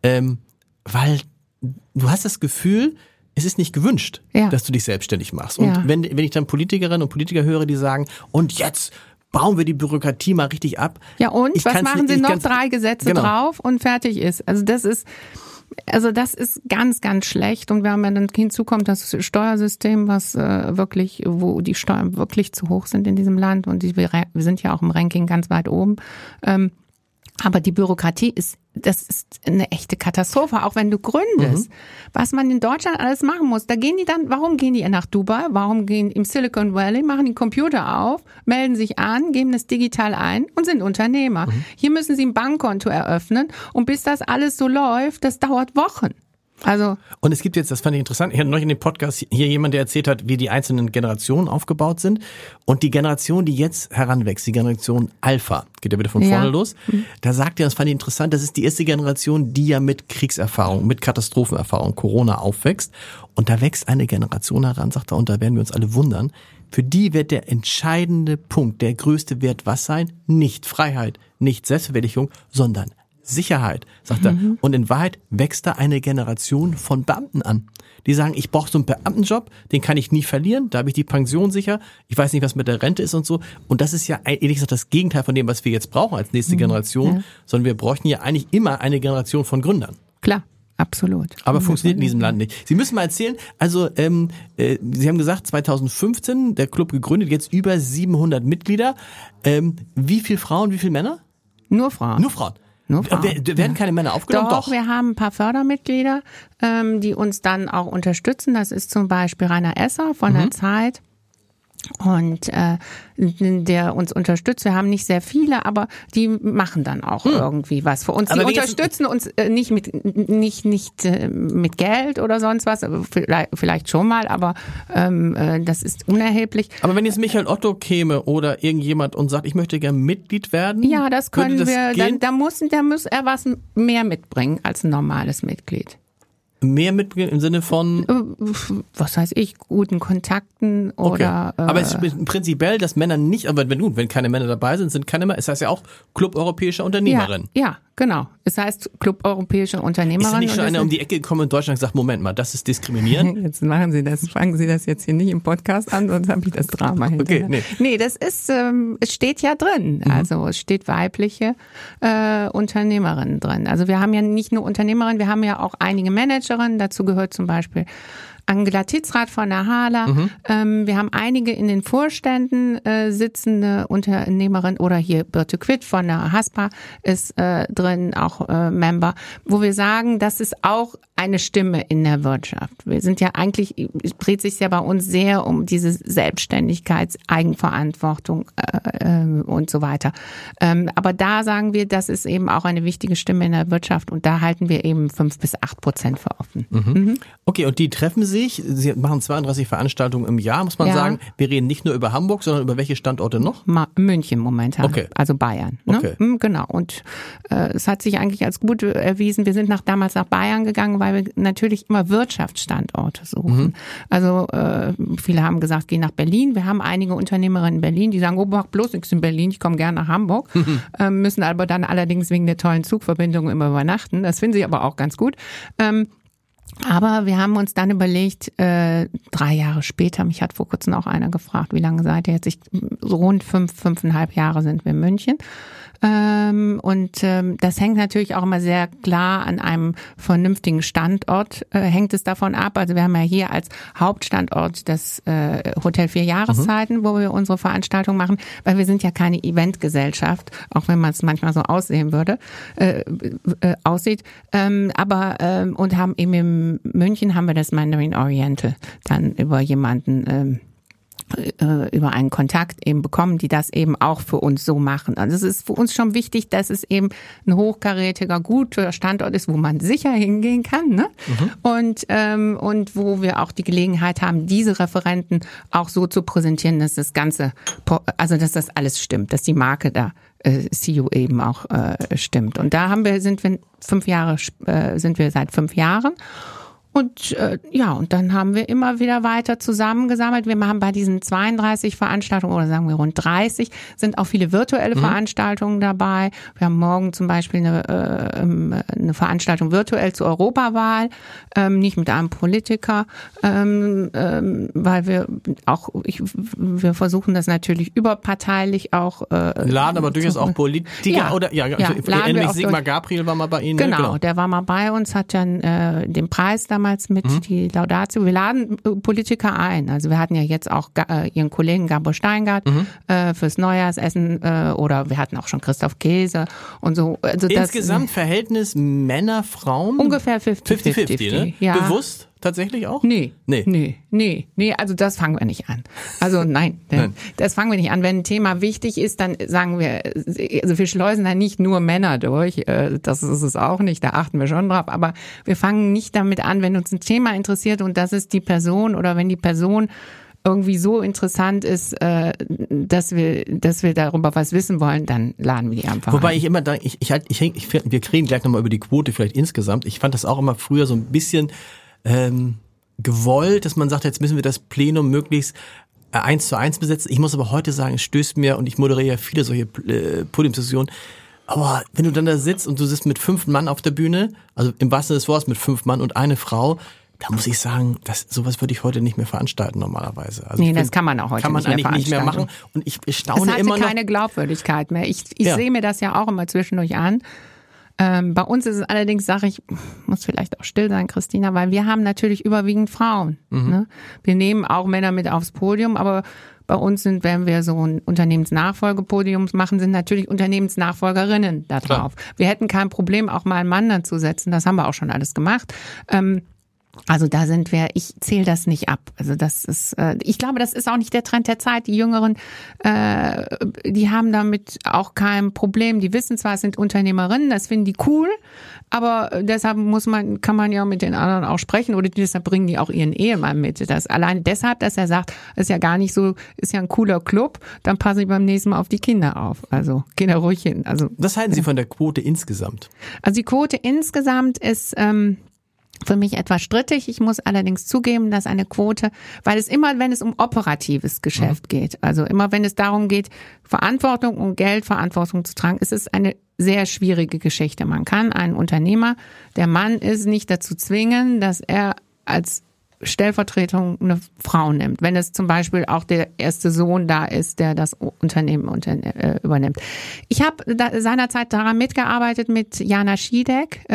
weil du hast das Gefühl, es ist nicht gewünscht, dass du dich selbstständig machst. Und wenn ich dann Politikerinnen und Politiker höre, die sagen, und jetzt bauen wir die Bürokratie mal richtig ab.
Ja, und was machen sie noch? 3 Gesetze drauf und fertig ist. Also das ist ganz, ganz schlecht. Und wenn dann hinzu kommt das Steuersystem, was wo die Steuern wirklich zu hoch sind in diesem Land, und wir sind ja auch im Ranking ganz weit oben. Aber die Bürokratie das ist eine echte Katastrophe, auch wenn du gründest. Was man in Deutschland alles machen muss, warum gehen die nach Dubai? Warum gehen im Silicon Valley, machen den Computer auf, melden sich an, geben das digital ein und sind Unternehmer. Hier müssen sie ein Bankkonto eröffnen, und bis das alles so läuft, das dauert Wochen.
Und es gibt jetzt, das fand ich interessant, ich hatte neulich in dem Podcast hier jemand, der erzählt hat, wie die einzelnen Generationen aufgebaut sind. Und die Generation, die jetzt heranwächst, die Generation Alpha, geht ja wieder von vorne los, da sagt er, das fand ich interessant, das ist die erste Generation, die ja mit Kriegserfahrung, mit Katastrophenerfahrung, Corona aufwächst. Und da wächst eine Generation heran, sagt er, und da werden wir uns alle wundern, für die wird der entscheidende Punkt, der größte Wert was sein? Nicht Freiheit, nicht Selbstverwirklichung, sondern Sicherheit, sagt er. Und in Wahrheit wächst da eine Generation von Beamten an. Die sagen, ich brauche so einen Beamtenjob, den kann ich nie verlieren, da habe ich die Pension sicher, ich weiß nicht, was mit der Rente ist und so. Und das ist ja ehrlich gesagt das Gegenteil von dem, was wir jetzt brauchen als nächste Generation, sondern wir bräuchten ja eigentlich immer eine Generation von Gründern.
Klar. Absolut.
Aber funktioniert in diesem Land nicht. Sie müssen mal erzählen, also Sie haben gesagt, 2015 der Club gegründet, jetzt über 700 Mitglieder. Wie viele Frauen, wie viele Männer?
Nur Frauen.
Nur Frauen. Werden keine Männer aufgenommen?
Doch, wir haben ein paar Fördermitglieder, die uns dann auch unterstützen. Das ist zum Beispiel Rainer Esser von der Zeit. Und der uns unterstützt. Wir haben nicht sehr viele, aber die machen dann auch irgendwie was für uns. Die unterstützen uns nicht mit Geld oder sonst was, vielleicht schon mal, aber das ist unerheblich.
Aber wenn jetzt Michael Otto käme oder irgendjemand und sagt, ich möchte gerne Mitglied werden,
ja, das können wir. Da muss er was mehr mitbringen als ein normales Mitglied.
Mehr mitbringen im Sinne von?
Was weiß ich, guten Kontakten oder...
Okay. Aber es ist prinzipiell, dass Männer nicht, aber wenn keine Männer dabei sind keine Männer, es heißt ja auch Club Europäischer Unternehmerin.
Ja, genau. Es heißt Club Europäische Unternehmerin.
Ist nicht schon einer um die Ecke gekommen in Deutschland und gesagt, Moment mal, das ist diskriminierend?
Jetzt fangen Sie das jetzt hier nicht im Podcast an, sonst habe ich das Drama hinterher.
Okay,
nee, das ist, es steht ja drin. Also es steht weibliche Unternehmerinnen drin. Also wir haben ja nicht nur Unternehmerinnen, wir haben ja auch einige Managerinnen. Dazu gehört zum Beispiel Angela Titzrath von der Hala. Wir haben einige in den Vorständen sitzende Unternehmerin, oder hier Birte Quitt von der Haspa ist drin, auch Member, wo wir sagen, das ist auch eine Stimme in der Wirtschaft. Wir sind ja eigentlich, es dreht sich ja bei uns sehr um diese Selbstständigkeit, Eigenverantwortung und so weiter. Aber da sagen wir, das ist eben auch eine wichtige Stimme in der Wirtschaft, und da halten wir eben 5-8% für offen.
Okay, und die treffen sich, Sie machen 32 Veranstaltungen im Jahr, muss man sagen. Wir reden nicht nur über Hamburg, sondern über welche Standorte noch?
München momentan, also Bayern. Ne?
Okay.
Genau, und es hat sich eigentlich als gut erwiesen. Wir sind damals nach Bayern gegangen, weil wir natürlich immer Wirtschaftsstandorte suchen. Also viele haben gesagt, geh nach Berlin. Wir haben einige Unternehmerinnen in Berlin, die sagen, mach bloß nichts in Berlin, ich komme gerne nach Hamburg. Müssen aber dann allerdings wegen der tollen Zugverbindung immer übernachten. Das finden sie aber auch ganz gut. Aber wir haben uns dann überlegt, 3 Jahre später, mich hat vor kurzem auch einer gefragt, wie lange seid ihr jetzt? So rund 5,5 Jahre sind wir in München. Und das hängt natürlich auch immer sehr klar an einem vernünftigen Standort, hängt es davon ab. Also wir haben ja hier als Hauptstandort das Hotel 4 Jahreszeiten, wo wir unsere Veranstaltung machen, weil wir sind ja keine Eventgesellschaft, auch wenn man es manchmal so aussieht. Und haben eben in München haben wir das Mandarin Oriental dann über jemanden über einen Kontakt eben bekommen, die das eben auch für uns so machen. Also es ist für uns schon wichtig, dass es eben ein hochkarätiger, guter Standort ist, wo man sicher hingehen kann, ne? Und wo wir auch die Gelegenheit haben, diese Referenten auch so zu präsentieren, dass das Ganze, also dass das alles stimmt, dass die Marke da CU eben auch stimmt. Und da sind wir seit 5 Jahren. Und und dann haben wir immer wieder weiter zusammengesammelt. Wir haben bei diesen 32 Veranstaltungen oder sagen wir rund 30 sind auch viele virtuelle Veranstaltungen dabei. Wir haben morgen zum Beispiel eine Veranstaltung virtuell zur Europawahl, nicht mit einem Politiker, weil wir versuchen das natürlich überparteilich auch.
Laden aber durchaus auch Politiker Sigmar Gabriel war mal bei Ihnen.
Genau, der war mal bei uns, hat dann den Preis damals mit die Laudatio. Wir laden Politiker ein. Also wir hatten ja jetzt auch Ihren Kollegen Gabor Steingart fürs Neujahrsessen oder wir hatten auch schon Christoph Käse und so. Also
insgesamt Verhältnis Männer, Frauen?
Ungefähr 50-50.
Ne? Ja. Bewusst? Tatsächlich auch?
Nee, also das fangen wir nicht an. Also nein, das fangen wir nicht an. Wenn ein Thema wichtig ist, dann sagen wir, also wir schleusen da nicht nur Männer durch, das ist es auch nicht, da achten wir schon drauf, aber wir fangen nicht damit an, wenn uns ein Thema interessiert und das ist die Person oder wenn die Person irgendwie so interessant ist, dass wir darüber was wissen wollen, dann laden wir die einfach
Wobei
ein.
ich immer denke, wir reden gleich nochmal über die Quote vielleicht insgesamt. Ich fand das auch immer früher so ein bisschen gewollt, dass man sagt, jetzt müssen wir das Plenum möglichst 1:1 besetzen. Ich muss aber heute sagen, es stößt mir, und ich moderiere ja viele solche Podiumsdiskussionen, aber wenn du dann da sitzt und du sitzt mit 5 Mann auf der Bühne, also im wahrsten Sinne des Wortes mit 5 Mann und eine Frau, da muss ich sagen, sowas würde ich heute nicht mehr veranstalten normalerweise. Also
das kann man auch heute
nicht mehr machen. Und ich staune immer noch.
Es hatte keine Glaubwürdigkeit mehr. Ich sehe mir das ja auch immer zwischendurch an. Bei uns ist es allerdings, sage ich, muss vielleicht auch still sein, Christina, weil wir haben natürlich überwiegend Frauen. Ne? Wir nehmen auch Männer mit aufs Podium, aber bei uns wenn wir so ein Unternehmensnachfolgepodium machen, sind natürlich Unternehmensnachfolgerinnen da drauf. Klar. Wir hätten kein Problem, auch mal einen Mann dazu setzen, das haben wir auch schon alles gemacht. Also da sind wir, ich zähle das nicht ab. Also das ist, ich glaube, das ist auch nicht der Trend der Zeit. Die Jüngeren, die haben damit auch kein Problem. Die wissen zwar, es sind Unternehmerinnen, das finden die cool, aber deshalb kann man ja mit den anderen auch sprechen oder deshalb bringen die auch ihren Ehemann mit. Das alleine deshalb, dass er sagt, ist ja gar nicht so, ist ja ein cooler Club, dann passe ich beim nächsten Mal auf die Kinder auf. Also Kinder ruhig hin. Also
was halten Sie von der Quote insgesamt?
Also die Quote insgesamt ist für mich etwas strittig. Ich muss allerdings zugeben, dass eine Quote, weil es immer, wenn es um operatives Geschäft geht, also immer wenn es darum geht, Verantwortung und Geldverantwortung zu tragen, ist es eine sehr schwierige Geschichte. Man kann einen Unternehmer, der Mann ist, nicht dazu zwingen, dass er als Stellvertretung eine Frau nimmt. Wenn es zum Beispiel auch der erste Sohn da ist, der das Unternehmen übernimmt. Ich habe seinerzeit daran mitgearbeitet mit Jana Schiedek,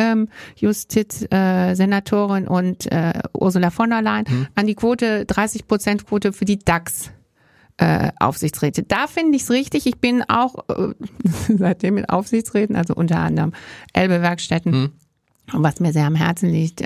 Senatorin und Ursula von der Leyen, an die Quote, 30% Quote für die DAX. Aufsichtsräte. Da finde ich es richtig. Ich bin auch seitdem in Aufsichtsräten, also unter anderem Elbe Werkstätten, was mir sehr am Herzen liegt.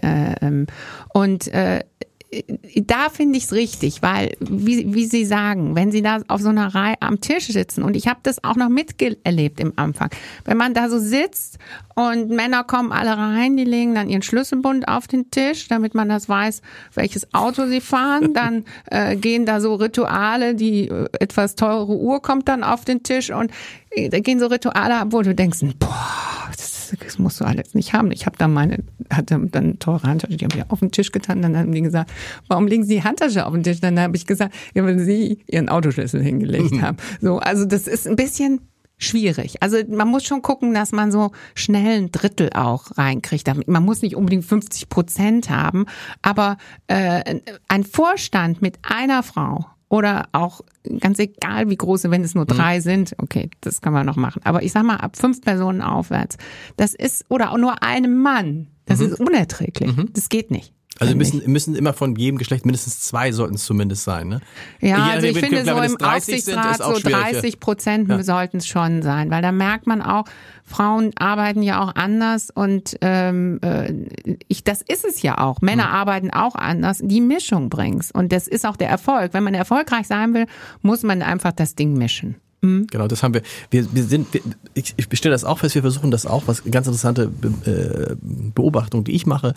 Da finde ich es richtig, weil, wie Sie sagen, wenn Sie da auf so einer Reihe am Tisch sitzen, und ich habe das auch noch miterlebt im Anfang, wenn man da so sitzt und Männer kommen alle rein, die legen dann ihren Schlüsselbund auf den Tisch, damit man das weiß, welches Auto sie fahren, dann gehen da so Rituale, die etwas teure Uhr kommt dann auf den Tisch und da gehen so Rituale ab, wo du denkst, boah, das musst du alles nicht haben. Ich habe da hatte dann eine teure Handtasche, die haben wir auf den Tisch getan, dann haben die gesagt, warum legen Sie die Handtasche auf den Tisch? Dann habe ich gesagt, ja, weil Sie Ihren Autoschlüssel hingelegt haben. So, also das ist ein bisschen schwierig. Also man muss schon gucken, dass man so schnell ein Drittel auch reinkriegt. Man muss nicht unbedingt 50% haben, aber ein Vorstand mit einer Frau oder auch ganz egal wie groß, wenn es nur 3 sind, okay, das kann man noch machen. Aber ich sag mal, ab 5 Personen aufwärts, das ist, oder auch nur einem Mann, das ist unerträglich. Das geht nicht.
Also müssen immer von jedem Geschlecht mindestens 2 sollten es zumindest sein, ne?
Ja, also ich finde so im Aufsichtsrat so 30% sollten es schon sein, weil da merkt man auch, Frauen arbeiten ja auch anders und das ist es ja auch. Männer arbeiten auch anders. Die Mischung bringt's und das ist auch der Erfolg. Wenn man erfolgreich sein will, muss man einfach das Ding mischen.
Genau, das haben wir. Ich stelle das auch fest, wir versuchen das auch, was ganz interessante Beobachtung, die ich mache,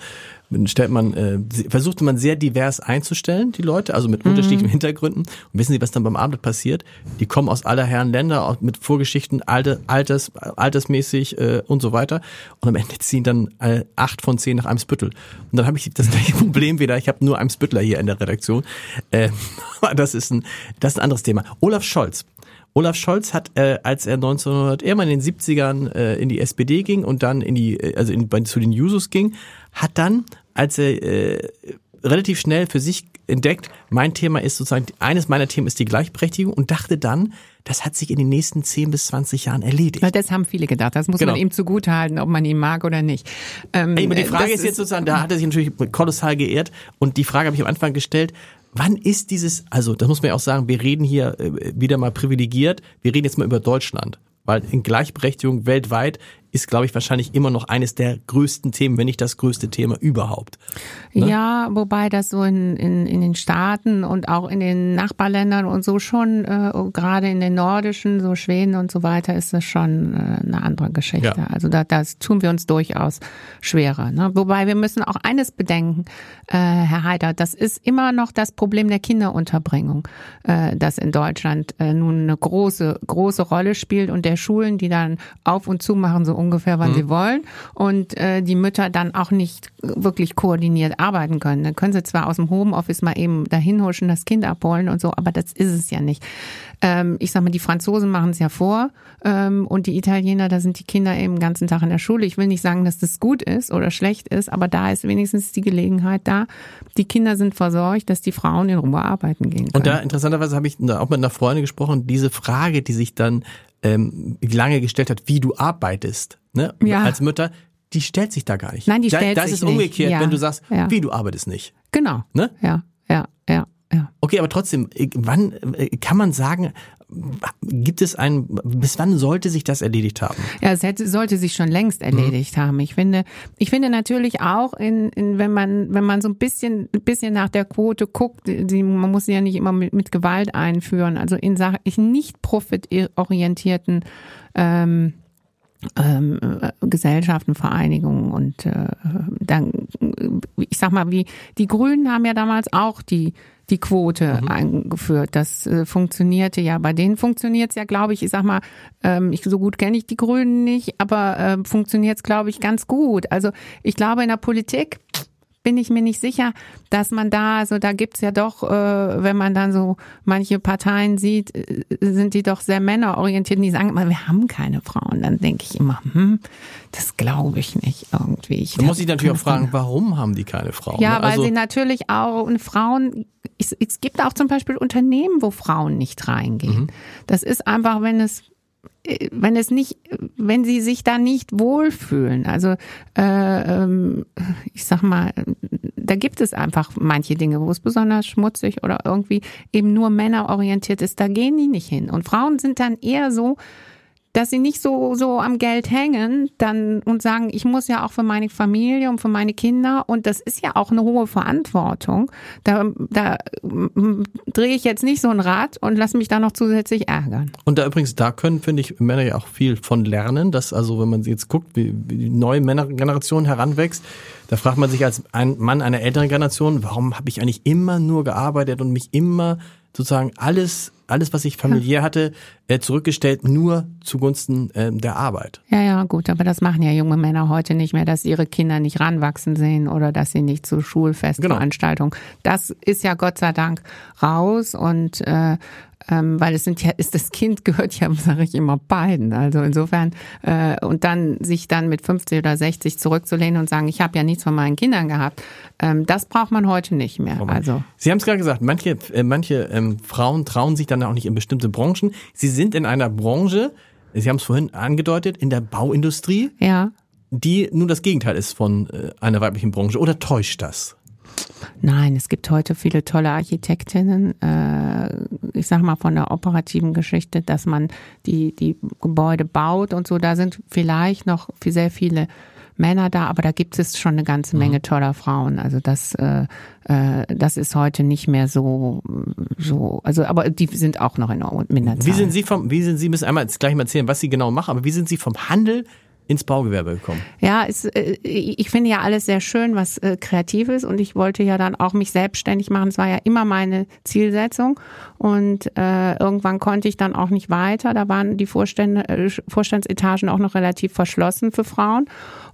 versucht man sehr divers einzustellen, die Leute, also mit unterschiedlichen Hintergründen. Und wissen Sie, was dann beim Abend passiert? Die kommen aus aller Herren Länder, auch mit Vorgeschichten, altersmäßig und so weiter. Und am Ende ziehen dann 8 von 10 nach Eimsbüttel. Und dann habe ich das gleiche Problem wieder. Ich habe nur Eimsbüttler hier in der Redaktion. Das ist ein anderes Thema. Olaf Scholz hat, als er irgendwann in den 70ern in die SPD ging und dann zu den Jusos ging, hat dann, als er relativ schnell für sich entdeckt, mein Thema ist sozusagen, eines meiner Themen ist die Gleichberechtigung und dachte dann, das hat sich in den nächsten 10 bis 20 Jahren erledigt.
Ja, das haben viele gedacht. Das muss man ihm zugutehalten, ob man ihn mag oder nicht.
Aber die Frage ist jetzt sozusagen, da hat er sich natürlich kolossal geehrt und die Frage habe ich am Anfang gestellt, wann ist also das muss man ja auch sagen, wir reden hier wieder mal privilegiert, wir reden jetzt mal über Deutschland, weil in Gleichberechtigung weltweit ist, glaube ich, wahrscheinlich immer noch eines der größten Themen, wenn nicht das größte Thema überhaupt. Ne? Ja,
wobei das so in den Staaten und auch in den Nachbarländern und so schon, gerade in den nordischen, so Schweden und so weiter, ist das schon eine andere Geschichte. Ja. Also das tun wir uns durchaus schwerer. Ne? Wobei wir müssen auch eines bedenken, Herr Haider, das ist immer noch das Problem der Kinderunterbringung, das in Deutschland nun eine große Rolle spielt und der Schulen, die dann auf und zu machen, so ungefähr, wann sie wollen und die Mütter dann auch nicht wirklich koordiniert arbeiten können. Dann können sie zwar aus dem Homeoffice mal eben dahin huschen, das Kind abholen und so, aber das ist es ja nicht. Ich sag mal, die Franzosen machen es ja vor und die Italiener, da sind die Kinder eben den ganzen Tag in der Schule. Ich will nicht sagen, dass das gut ist oder schlecht ist, aber da ist wenigstens die Gelegenheit da. Die Kinder sind versorgt, dass die Frauen in Ruhe arbeiten gehen können.
Und da interessanterweise habe ich auch mit einer Freundin gesprochen, diese Frage, die sich dann lange gestellt hat, wie du arbeitest, ne? Ja. Als Mutter, die stellt sich da gar nicht.
Nein, die stellt sich nicht.
Das ist umgekehrt, ja. Wenn du sagst, wie du arbeitest nicht.
Genau.
Ne?
Ja.
Okay, aber trotzdem, wann kann man sagen, bis wann sollte sich das erledigt haben?
Ja, es sollte sich schon längst erledigt haben. Ich finde natürlich auch, wenn man so ein bisschen nach der Quote guckt, man muss sie ja nicht immer mit Gewalt einführen, also in nicht profitorientierten Gesellschaften, Vereinigungen und dann, ich sag mal, wie die Grünen haben ja damals auch die Quote eingeführt. Das funktionierte ja. Bei denen funktioniert es ja, glaube ich sag mal, so gut kenne ich die Grünen nicht, aber funktioniert es, glaube ich, ganz gut. Also ich glaube, in der Politik bin ich mir nicht sicher, dass man da gibt's ja doch, wenn man dann so manche Parteien sieht, sind die doch sehr männerorientiert und die sagen immer, wir haben keine Frauen. Dann denke ich immer, das glaube ich nicht irgendwie.
Da muss ich natürlich auch fragen, warum haben die keine Frauen?
Ja, weil sie natürlich auch Frauen, es gibt auch zum Beispiel Unternehmen, wo Frauen nicht reingehen. Das ist einfach, wenn sie sich da nicht wohlfühlen. Also ich sag mal, da gibt es einfach manche Dinge, wo es besonders schmutzig oder irgendwie eben nur männerorientiert ist, da gehen die nicht hin. Und Frauen sind dann eher so, dass sie nicht so am Geld hängen dann und sagen, ich muss ja auch für meine Familie und für meine Kinder und das ist ja auch eine hohe Verantwortung. Da drehe ich jetzt nicht so ein Rad und lasse mich da noch zusätzlich ärgern.
Und da können, finde ich, Männer ja auch viel von lernen, dass also, wenn man jetzt guckt, wie die neue Männergeneration heranwächst, da fragt man sich als ein Mann einer älteren Generation, warum habe ich eigentlich immer nur gearbeitet und mich immer sozusagen alles, was ich familiär hatte, zurückgestellt, nur zugunsten der Arbeit.
Ja, gut, aber das machen ja junge Männer heute nicht mehr, dass ihre Kinder nicht ranwachsen sehen oder dass sie nicht zu Schulfestveranstaltungen. Genau. Das ist ja Gott sei Dank raus und weil das Kind gehört ja, sage ich immer, beiden. Also insofern und dann sich dann mit 50 oder 60 zurückzulehnen und sagen, ich habe ja nichts von meinen Kindern gehabt, das braucht man heute nicht mehr. Also
Sie haben es gerade gesagt, manche Frauen trauen sich dann auch nicht in bestimmte Branchen. Sie sind in einer Branche, Sie haben es vorhin angedeutet, in der Bauindustrie,
ja,
die nun das Gegenteil ist von einer weiblichen Branche. Oder täuscht das?
Nein, es gibt heute viele tolle Architektinnen, ich sag mal von der operativen Geschichte, dass man die Gebäude baut und so, da sind vielleicht noch sehr viele Männer da, aber da gibt es schon eine ganze Menge toller Frauen. Also das ist heute nicht mehr so, also aber die sind auch noch in Minderzahl.
Wie sind Sie, müssen einmal jetzt gleich mal erzählen, was Sie genau machen, aber wie sind Sie vom Handel ins Baugewerbe gekommen?
Ja, ich finde ja alles sehr schön, was kreativ ist, und ich wollte ja dann auch mich selbstständig machen. Das war ja immer meine Zielsetzung, und irgendwann konnte ich dann auch nicht weiter. Da waren die Vorstandsetagen auch noch relativ verschlossen für Frauen,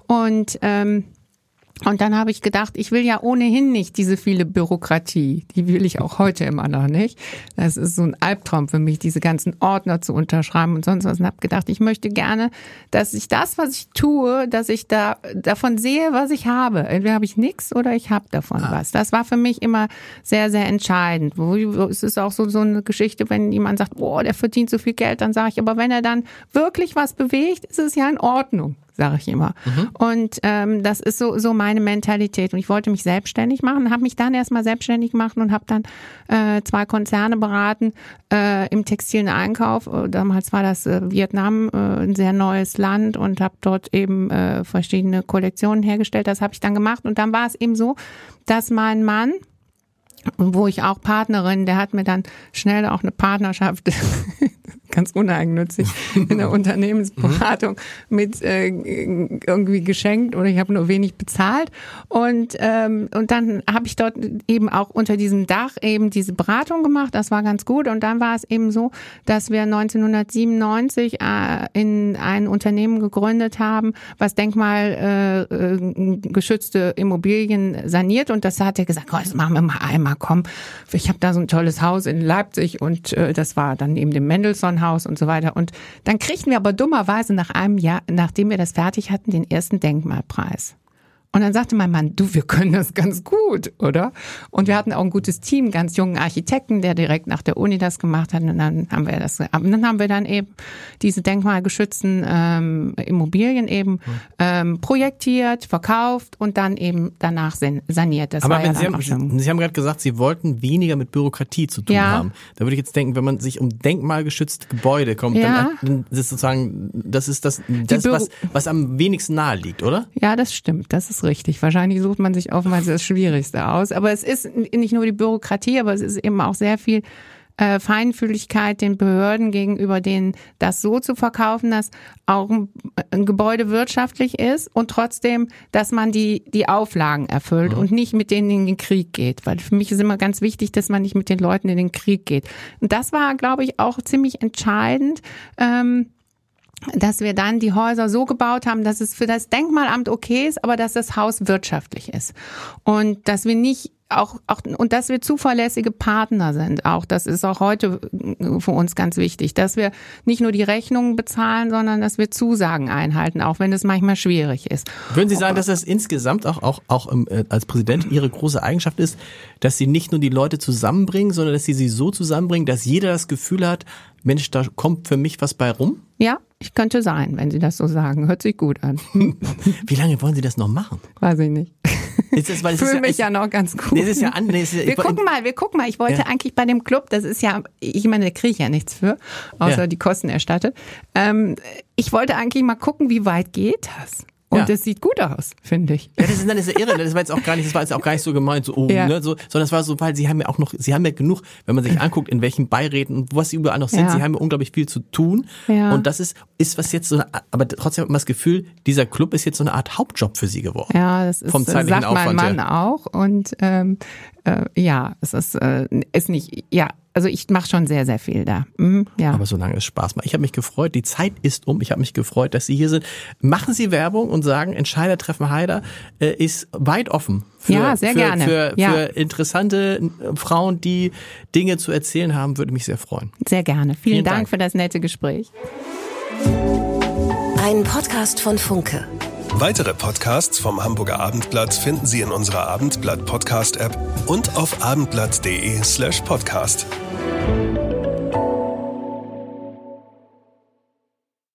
und dann habe ich gedacht, ich will ja ohnehin nicht diese viele Bürokratie. Die will ich auch heute immer noch nicht. Das ist so ein Albtraum für mich, diese ganzen Ordner zu unterschreiben und sonst was. Und habe gedacht, ich möchte gerne, dass ich das, was ich tue, dass ich davon sehe, was ich habe. Entweder habe ich nichts oder ich habe davon was. Das war für mich immer sehr, sehr entscheidend. Es ist auch so eine Geschichte, wenn jemand sagt, boah, der verdient so viel Geld, dann sage ich, aber wenn er dann wirklich was bewegt, ist es ja in Ordnung, sage ich immer. Und das ist so meine Mentalität. Und ich wollte mich selbstständig machen, habe mich dann erstmal selbstständig gemacht und habe dann 2 Konzerne beraten im textilen Einkauf. Damals war das Vietnam, ein sehr neues Land, und habe dort eben verschiedene Kollektionen hergestellt. Das habe ich dann gemacht, und dann war es eben so, dass mein Mann, wo ich auch Partnerin, der hat mir dann schnell auch eine Partnerschaft ganz uneigennützig in der Unternehmensberatung mit irgendwie geschenkt, oder ich habe nur wenig bezahlt, und dann habe ich dort eben auch unter diesem Dach eben diese Beratung gemacht. Das war ganz gut, und dann war es eben so, dass wir 1997 in ein Unternehmen gegründet haben, was denkmalgeschützte Immobilien saniert, und das hat er gesagt, das machen wir mal einmal, komm, ich habe da so ein tolles Haus in Leipzig, und das war dann eben dem Mendelssohn Haus und so weiter. Und dann kriegten wir aber dummerweise nach einem Jahr, nachdem wir das fertig hatten, den ersten Denkmalpreis. Und dann sagte mein Mann, du, wir können das ganz gut, oder? Und wir hatten auch ein gutes Team, ganz jungen Architekten, der direkt nach der Uni das gemacht hat. Und dann haben wir dann eben diese denkmalgeschützten Immobilien eben projektiert, verkauft und dann eben danach saniert. Das
aber
war
Sie haben gerade gesagt, Sie wollten weniger mit Bürokratie zu tun haben. Da würde ich jetzt denken, wenn man sich um denkmalgeschützte Gebäude kommt, dann ist sozusagen, das ist das was am wenigsten nahe liegt, oder?
Ja, das stimmt. Das ist richtig. Wahrscheinlich sucht man sich oftmals das Schwierigste aus. Aber es ist nicht nur die Bürokratie, aber es ist eben auch sehr viel Feinfühligkeit den Behörden gegenüber, denen das so zu verkaufen, dass auch ein Gebäude wirtschaftlich ist und trotzdem, dass man die Auflagen erfüllt und nicht mit denen in den Krieg geht. Weil für mich ist immer ganz wichtig, dass man nicht mit den Leuten in den Krieg geht. Und das war, glaube ich, auch ziemlich entscheidend, dass wir dann die Häuser so gebaut haben, dass es für das Denkmalamt okay ist, aber dass das Haus wirtschaftlich ist. Und dass wir nicht und dass wir zuverlässige Partner sind. Auch das ist auch heute für uns ganz wichtig, dass wir nicht nur die Rechnungen bezahlen, sondern dass wir Zusagen einhalten, auch wenn es manchmal schwierig ist.
Würden Sie sagen, dass das insgesamt auch als Präsident Ihre große Eigenschaft ist, dass Sie nicht nur die Leute zusammenbringen, sondern dass Sie so zusammenbringen, dass jeder das Gefühl hat, Mensch, da kommt für mich was bei rum?
Ja, ich könnte sein, wenn Sie das so sagen. Hört sich gut an.
Wie lange wollen Sie das noch machen?
Weiß ich nicht.
Ich fühle
mich ja noch ganz gut. Wir gucken mal. Ich wollte eigentlich bei dem Club, das ist ja, ich meine, da kriege ich ja nichts für, außer die Kosten erstattet. Ich wollte eigentlich mal gucken, wie weit geht das? Und das sieht gut aus, finde ich.
Ja, das ist ja irre. Das war jetzt auch gar nicht so gemeint, sondern es war so, weil Sie haben ja genug, wenn man sich anguckt, in welchen Beiräten und was Sie überall noch sind, Sie haben ja unglaublich viel zu tun. Ja. Und das ist was jetzt aber trotzdem hat man das Gefühl, dieser Club ist jetzt so eine Art Hauptjob für Sie geworden.
Ja, das ist,
vom zeitlichen
sagt mein Mann auch. Und es ist nicht, also ich mache schon sehr, sehr viel da. Ja.
Aber solange es Spaß macht. Ich habe mich gefreut, die Zeit ist um. Ich habe mich gefreut, dass Sie hier sind. Machen Sie Werbung und sagen, Entscheider treffen Haider ist weit offen für interessante Frauen, die Dinge zu erzählen haben, würde mich sehr freuen.
Sehr gerne. Vielen Dank für das nette Gespräch.
Ein Podcast von Funke.
Weitere Podcasts vom Hamburger Abendblatt finden Sie in unserer Abendblatt-Podcast-App und auf abendblatt.de/podcast.